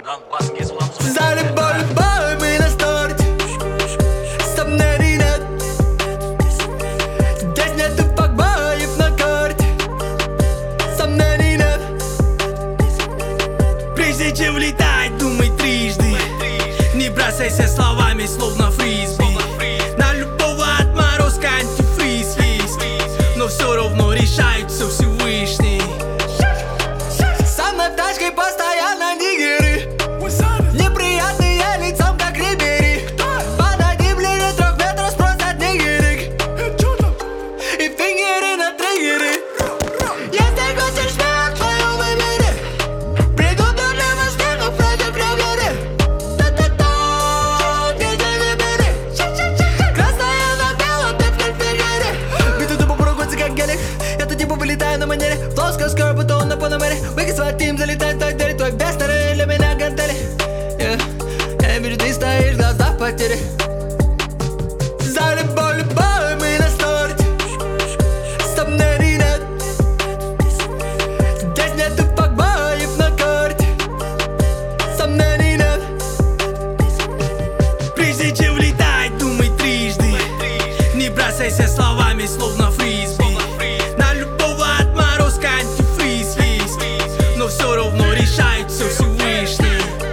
В зале волейбол, мы на старте. Сомнений нет. Здесь нету факбоев на карте. Сомнений нет. Прежде чем влетать, думай трижды. Не бросайся словами, словно фрисби. На любого отморозка антифриз есть, но все равно решает все Всевышний. Сам над тачкой постоянно нигеры. Неприятные лицом, как Рибери. Подойди ближе 3 метров, спросят нигерик. И фингеры на триггеры. Если хочешь смех, твою выбери. Приготовь для мошенников против ревери. Та-та-та, DJ выбери. Красная на белом, ты в конфигере. Биты тупо прогонцы, как гелик. Я тут типа вылетаю на манере. Флоска, скоро потом на Панамере. Выход свой тим, залетает в твой дверь. Твой бестеры для меня гантели. Я вижу, ты стоишь, глаза в потере. В зале волейбол, мы на старте. Сомнений нет. Здесь нету факбоев на карте. Сомнений нет. Прежде чем влетать, думай трижды. Не бросайся словами, словно фрисби. На любого отморозка антифриз есть, но все равно решает все Всевышний.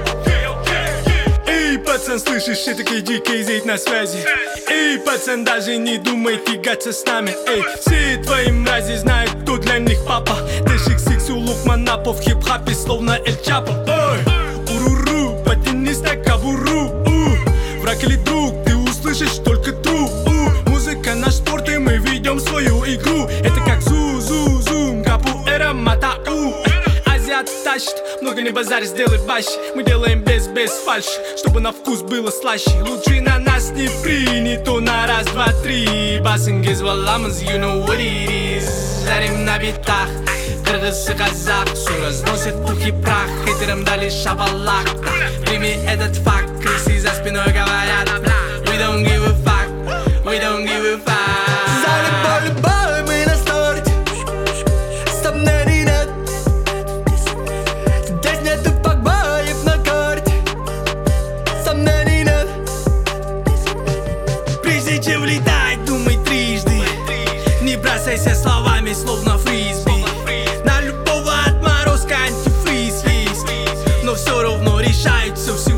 Эй, пацан, слышишь, этакий дикий зейт на связи. Эй, пацан, даже не думай тягаться с нами. Эй, все твои мрази знают, кто для них папа. Дэш XX у Лукманапа в хип-хапе, словно Эль Чапо. Ой, уруру, потянись на кобуру. Враг или друг, ты услышишь только тру. Музыка наш спорт, и мы ведем свою игру. Это как зу-зу-зум, капуэра матау. Азиат тащит, много не базарь, сделай баще. Мы делаем без фальши, чтобы на вкус было слаще. Лучше на нас не принято на раз, два, три. Басингиз валамаз, you know what it is. Жарим на битах, кыргыз и казах. Все разносит пух и прах, хейтерам дали шабалак. Прими этот факт, крысы за спиной говорят. We don't give a fuck, we don't give a fuck. В зале волейбол, мы на старте. Сомнений нет. Здесь нету факбоев на карте. Сомнений нет. Прежде чем влетать, думай трижды. Не бросайся словами, словно фрисби. На любого отморозка антифриз есть, но все равно решает все